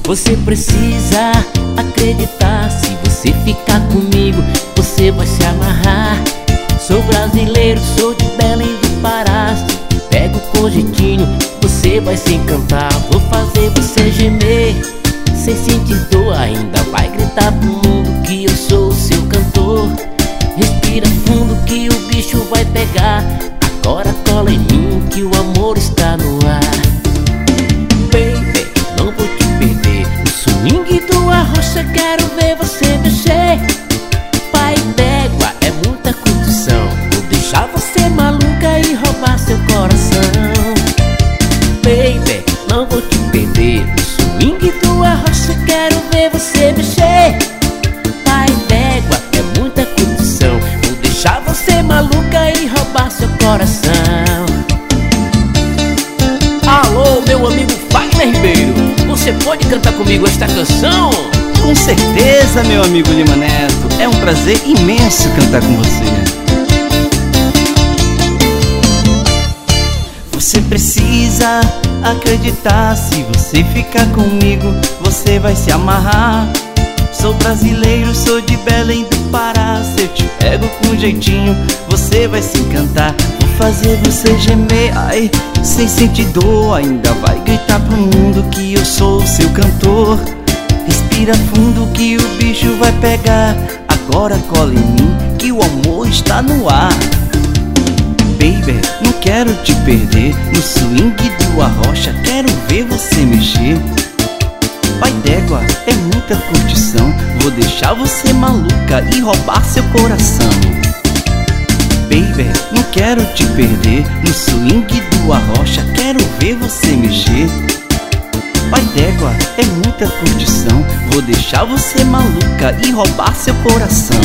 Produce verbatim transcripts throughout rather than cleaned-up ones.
Você precisa acreditar, se você ficar comigo, você vai se amarrar. Sou brasileiro, sou de Belém do Pará. Se te pego com jeitinho, você vai se encantar. Vou fazer você gemer, sem sentir dor. Ainda vai gritar pro mundo que eu sou o seu cantor. Respira fundo que o bicho vai pegar. Agora cola em mim que o amor está no ar. Baby, não vou te perder. No swing do arrocha quero ver você mexer. Pai d'égua é muita curtição. Vou deixar você maluca e roubar seu coração. Baby, não vou te perder. No swing do arrocha quero ver você mexer. Pai d'égua é muita curtição. Vou deixar você maluca e roubar seu coração. Alô, meu amigo Wagner Ribeiro, você pode cantar comigo esta canção? Com certeza, meu amigo Lima Neto. É um prazer imenso cantar com você. Você precisa acreditar, se você ficar comigo, você vai se amarrar. Sou brasileiro, sou de Belém do Pará. Se eu te pego com jeitinho, você vai se encantar. Vou fazer você gemer, ai, sem sentir dor. Ainda vai gritar pro mundo que eu sou o seu cantor. Respira fundo que o bicho vai pegar. Agora cola em mim que o amor está no ar. Baby, não quero te perder. No swing do arrocha quero ver você mexer. Pai d'égua é muita curtição. Vou deixar você maluca e roubar seu coração. Baby, não quero te perder. No swing do arrocha quero ver você mexer. Pai d'égua é muita curtição. Vou deixar você maluca e roubar seu coração.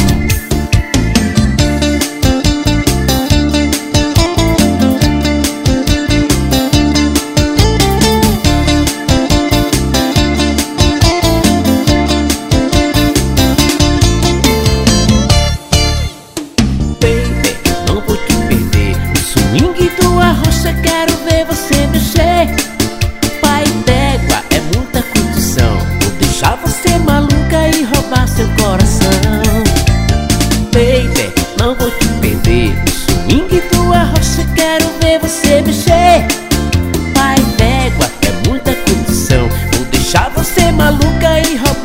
Quero ver você mexer. Pai d'égua é muita curtição. Vou deixar você maluca e roubar seu coração. Baby, não vou te perder. No swing do arrocha quero ver você mexer. Pai d'égua é muita curtição. Vou deixar você maluca e roubar